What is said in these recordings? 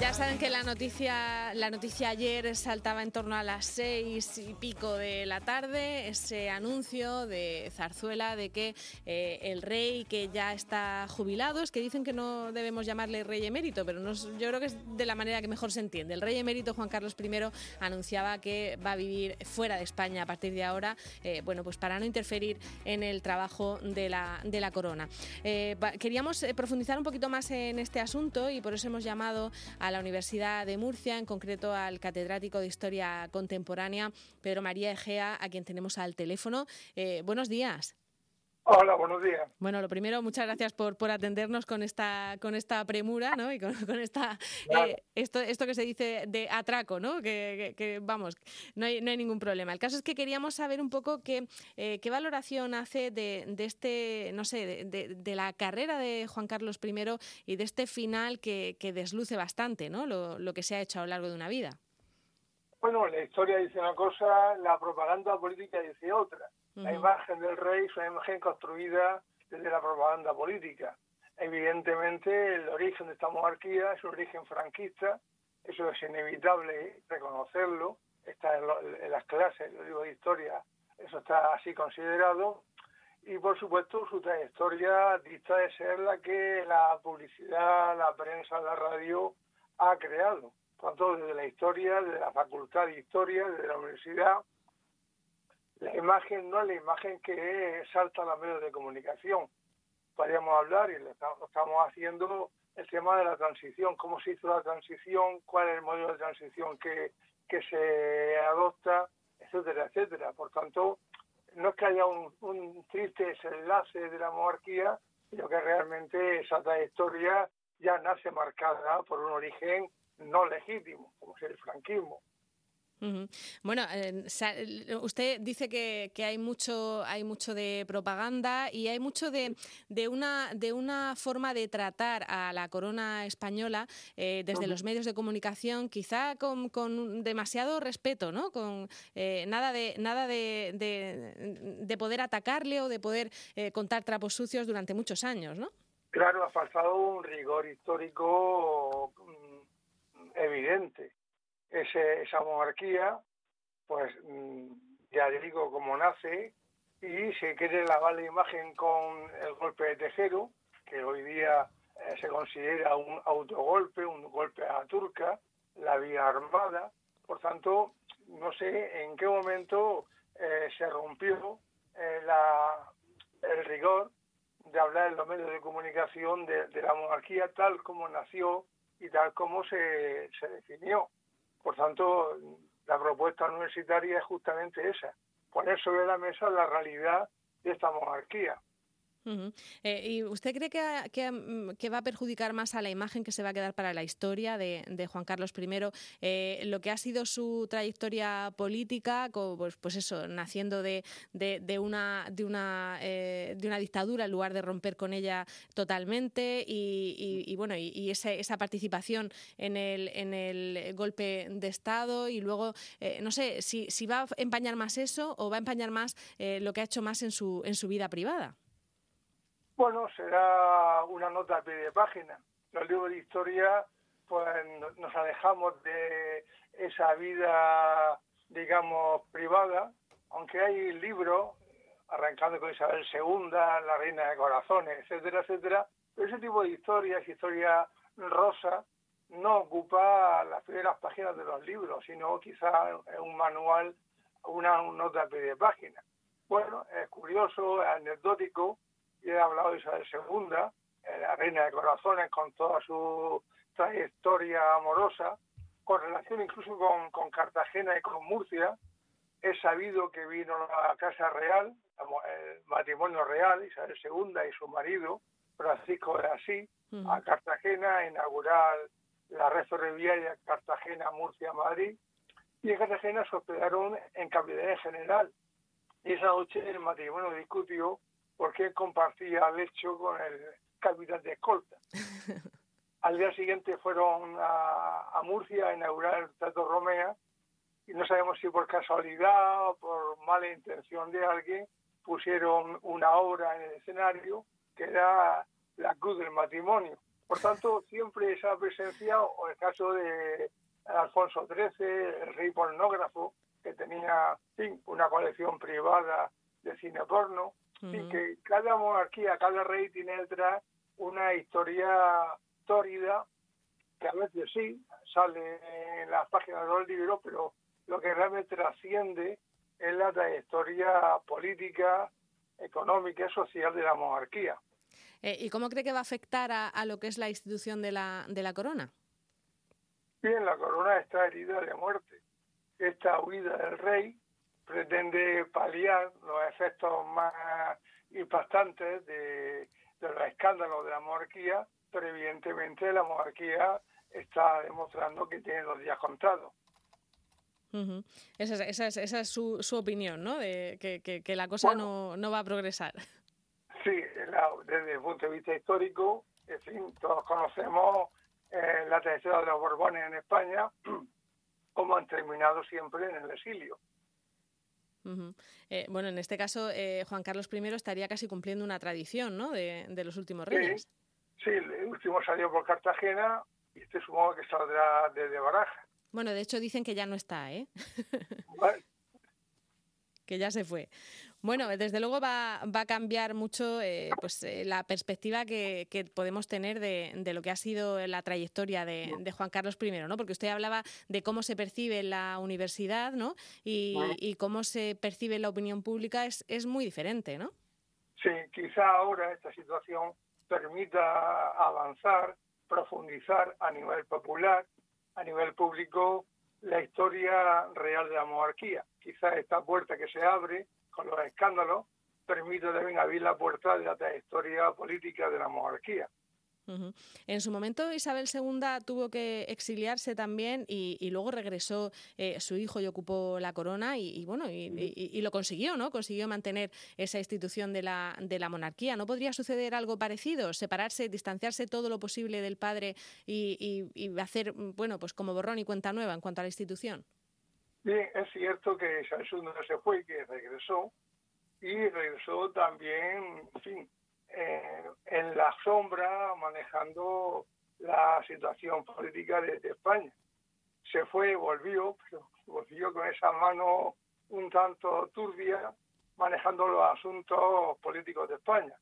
Ya saben que la noticia ayer saltaba en torno a las 6:00 de la tarde, ese anuncio de Zarzuela de que el rey, que ya está jubilado, es que dicen que no debemos llamarle rey emérito, pero yo creo que es de la manera que mejor se entiende. El rey emérito Juan Carlos I anunciaba que va a vivir fuera de España a partir de ahora, pues para no interferir en el trabajo de la corona. Queríamos profundizar un poquito más en este asunto y por eso hemos llamado a la Universidad de Murcia, en concreto al catedrático de Historia Contemporánea, Pedro María Egea, a quien tenemos al teléfono. Buenos días. Hola, buenos días. Bueno, lo primero, muchas gracias por atendernos con esta premura, ¿no? Y con esta Claro. esto que se dice de atraco, ¿no? Que vamos, no hay ningún problema. El caso es que queríamos saber un poco qué valoración hace de este, no sé, de la carrera de Juan Carlos I y de este final que desluce bastante, ¿no? Lo que se ha hecho a lo largo de una vida. Bueno, la historia dice una cosa, la propaganda política dice otra. La imagen del rey es una imagen construida desde la propaganda política. Evidentemente, el origen de esta monarquía es un origen franquista, eso es inevitable reconocerlo, está en las clases, lo digo de historia, eso está así considerado, y por supuesto su trayectoria dista de ser la que la publicidad, la prensa, la radio ha creado. Por tanto, desde la historia, desde la facultad de historia, desde la universidad, la imagen no es la imagen que salta a los medios de comunicación. Podríamos hablar, y lo estamos haciendo, el tema de la transición, cómo se hizo la transición, cuál es el modelo de transición que se adopta, etcétera, etcétera. Por tanto, no es que haya un triste desenlace de la monarquía, sino que realmente esa trayectoria ya nace marcada por un origen no legítimo, como es el franquismo. Bueno, usted dice que hay mucho de propaganda y hay mucho de una forma de tratar a la corona española desde los medios de comunicación, quizá con demasiado respeto, ¿no? Con nada de poder atacarle o de poder contar trapos sucios durante muchos años, ¿no? Claro, ha faltado un rigor histórico evidente. Esa monarquía, pues ya digo, como nace, y se quiere lavar la imagen con el golpe de Tejero, que hoy día se considera un autogolpe, un golpe a la turca, la vía armada. Por tanto, no sé en qué momento se rompió el rigor de hablar en los medios de comunicación de la monarquía tal como nació y tal como se definió. Por tanto, la propuesta universitaria es justamente esa, poner sobre la mesa la realidad de esta monarquía. ¿Y usted cree que va a perjudicar más a la imagen que se va a quedar para la historia de Juan Carlos I lo que ha sido su trayectoria política, pues eso, naciendo de una dictadura en lugar de romper con ella totalmente y esa participación en el golpe de Estado y luego no sé si va a empañar más eso o va a empañar más lo que ha hecho más en su vida privada? Bueno, será una nota a pie de página. Los libros de historia, pues nos alejamos de esa vida, digamos, privada, aunque hay libros, arrancando con Isabel II, la reina de corazones, etcétera, etcétera, pero ese tipo de historia rosa, no ocupa las primeras páginas de los libros, sino quizá un manual, una nota a pie de página. Bueno, es curioso, es anecdótico, y he hablado de Isabel II, la reina de corazones, con toda su trayectoria amorosa, con relación incluso con Cartagena y con Murcia. He sabido que vino a la Casa Real, el matrimonio real, Isabel II y su marido, Francisco de Asís, a Cartagena a inaugurar la red ferroviaria Cartagena-Murcia-Madrid, y en Cartagena se hospedaron en Capitanía General. Y esa noche el matrimonio discutió porque él compartía lecho con el capitán de escolta. Al día siguiente fueron a Murcia a inaugurar el Teatro Romea y no sabemos si por casualidad o por mala intención de alguien pusieron una obra en el escenario que era La Cruz del Matrimonio. Por tanto, siempre esa presencia, o el caso de Alfonso XIII, el rey pornógrafo, que tenía, en fin, una colección privada de cine porno, y que cada monarquía, cada rey tiene detrás una historia tórrida, que a veces sí sale en las páginas de los libros, pero lo que realmente trasciende es la trayectoria política, económica y social de la monarquía. ¿Y cómo cree que va a afectar a lo que es la institución de la corona? Bien, la corona está herida de muerte. Esta huida del rey pretende paliar los efectos más impactantes de los escándalos de la monarquía, pero evidentemente la monarquía está demostrando que tiene los días contados. Esa es su opinión, ¿no? De que la cosa no va a progresar. Sí, desde el punto de vista histórico, en fin, todos conocemos la trayectoria de los Borbones en España, cómo han terminado siempre en el exilio. Bueno, en este caso, Juan Carlos I estaría casi cumpliendo una tradición, ¿no? De los últimos reyes. Sí, el último salió por Cartagena y supongo que saldrá desde Barajas. Bueno, de hecho dicen que ya no está, ¿eh? Vale. Que ya se fue. Bueno, desde luego va a cambiar mucho la perspectiva que podemos tener de lo que ha sido la trayectoria de Juan Carlos I, ¿no? Porque usted hablaba de cómo se percibe en la universidad, ¿no? Y cómo se percibe en la opinión pública es muy diferente, ¿no? Sí, quizá ahora esta situación permita avanzar, profundizar a nivel popular, a nivel público, la historia real de la monarquía. Quizás esta puerta que se abre con los escándalos permite también abrir la puerta de la trayectoria política de la monarquía. En su momento Isabel II tuvo que exiliarse también y luego regresó su hijo y ocupó la corona y lo consiguió, ¿no? Consiguió mantener esa institución de la monarquía. ¿No podría suceder algo parecido? Separarse, distanciarse todo lo posible del padre y hacer, pues como borrón y cuenta nueva en cuanto a la institución. Bien, es cierto que Isabel II no se fue, que regresó también, en fin, en la sombra, manejando la situación política de España. Se fue, volvió, pero volvió con esa mano un tanto turbia, manejando los asuntos políticos de España.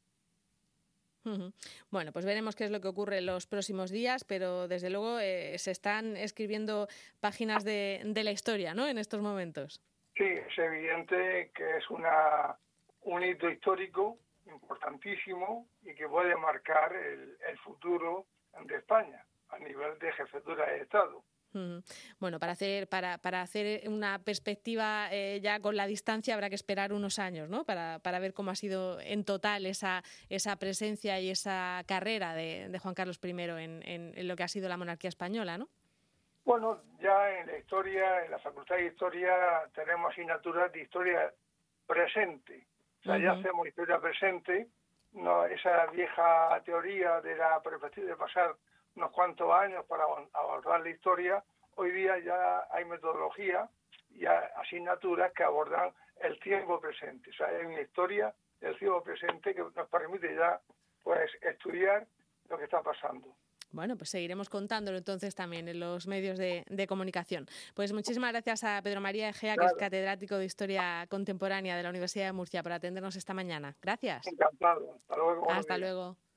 Bueno, pues veremos qué es lo que ocurre en los próximos días, pero desde luego se están escribiendo páginas de la historia, ¿no?, en estos momentos. Sí, es evidente que es un hito histórico importantísimo y que puede marcar el futuro de España a nivel de jefatura de Estado. Bueno, para hacer una perspectiva ya con la distancia habrá que esperar unos años, ¿no? Para ver cómo ha sido en total esa presencia y esa carrera de Juan Carlos I en lo que ha sido la monarquía española, ¿no? Bueno, ya en la historia, en la Facultad de Historia, tenemos asignaturas de historia presente. O sea, ya hacemos historia presente, no esa vieja teoría de la perspectiva de pasar unos cuantos años para abordar la historia. Hoy día ya hay metodología y asignaturas que abordan el tiempo presente. O sea, hay una historia del tiempo presente que nos permite ya pues estudiar lo que está pasando. Bueno, pues seguiremos contándolo entonces también en los medios de comunicación. Pues muchísimas gracias a Pedro María Egea, que es catedrático de Historia Contemporánea de la Universidad de Murcia, por atendernos esta mañana. Gracias. Encantado. Hasta luego. Hasta luego.